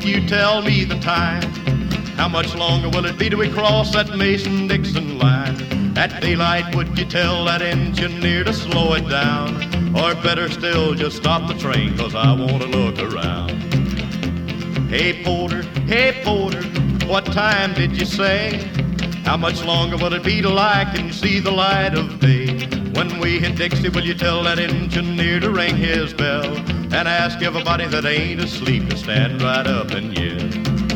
would you tell me the time? How much longer will it be till we cross that Mason-Dixon line? At daylight, would you tell that engineer to slow it down? Or better still, just stop the train, 'cause I want to look around. Hey Porter, what time did you say? How much longer will it be till I can see the light of day? When we hit Dixie, will you tell that engineer to ring his bell and ask everybody that ain't asleep to stand right up and yell?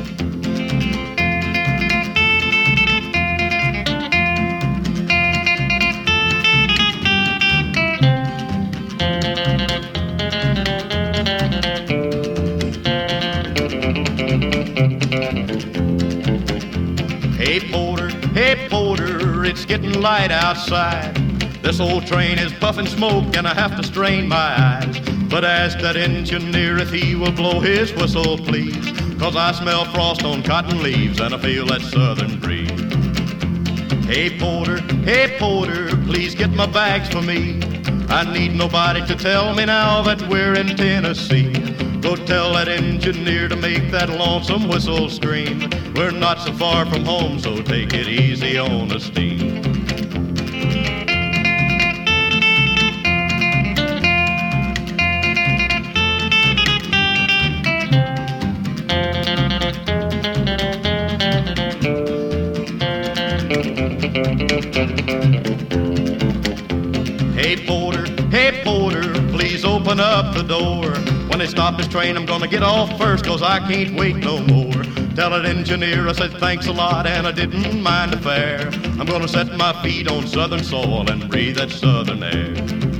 Hey Porter, it's getting light outside. This old train is puffing smoke and I have to strain my eyes. But ask that engineer if he will blow his whistle, please, 'cause I smell frost on cotton leaves and I feel that southern breeze. Hey Porter, please get my bags for me. I need nobody to tell me now that we're in Tennessee. Go tell that engineer to make that lonesome whistle scream. We're not so far from home, so take it easy on the steam. Hey Porter, please open up the door. When they stop this train, I'm gonna get off first, 'cause I can't wait no more. Tell that engineer I said thanks a lot and I didn't mind the fare. I'm gonna set my feet on southern soil and breathe that southern air.